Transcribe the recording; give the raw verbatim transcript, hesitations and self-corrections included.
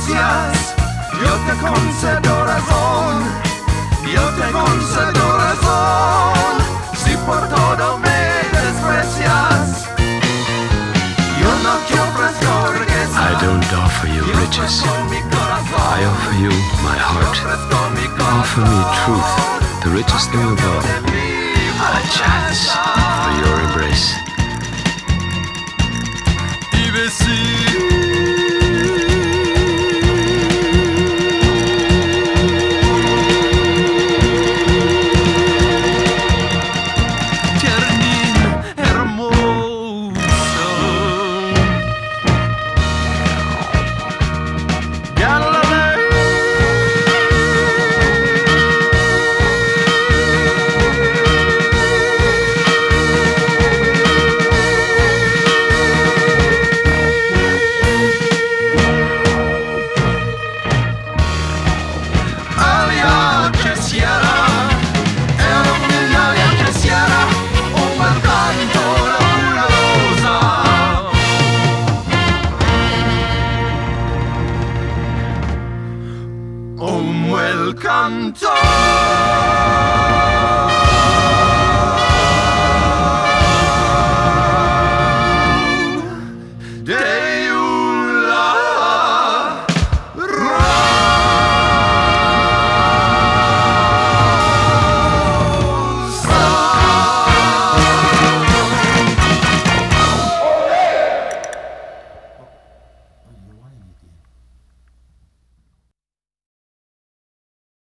desprecias, yo te concedo razón, yo te concedo razón, si por todo me desprecias, yo no te ofrezco riqueza. I don't offer you riches, I offer you my heart. Offer me truth, the richest thing of all, a chance for your embrace. Come el canto.